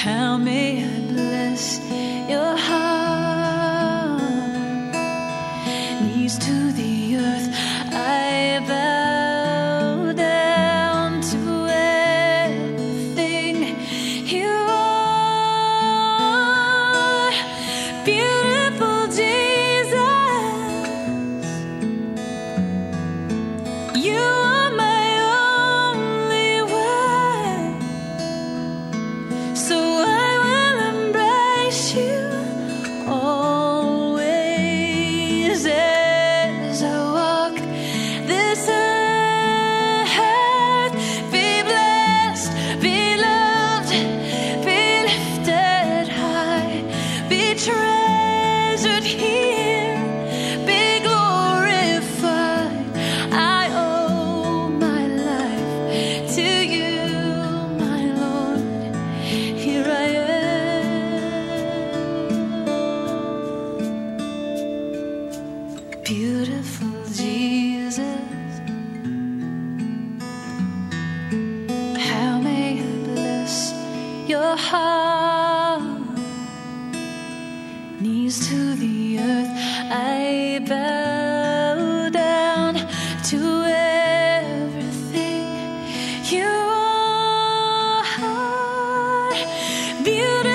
How may I bless your heart? Knees to the earth, I bow down to everything you are. Beautiful Jesus, you are my only word. So I will embrace you always as I walk this earth. Be blessed, be loved, be lifted high, be treasured here, be glorified. I owe my life to you, my Lord. Here I am. Beautiful Jesus, how may I bless your heart? Knees to the earth, I bow down to everything you are. Beautiful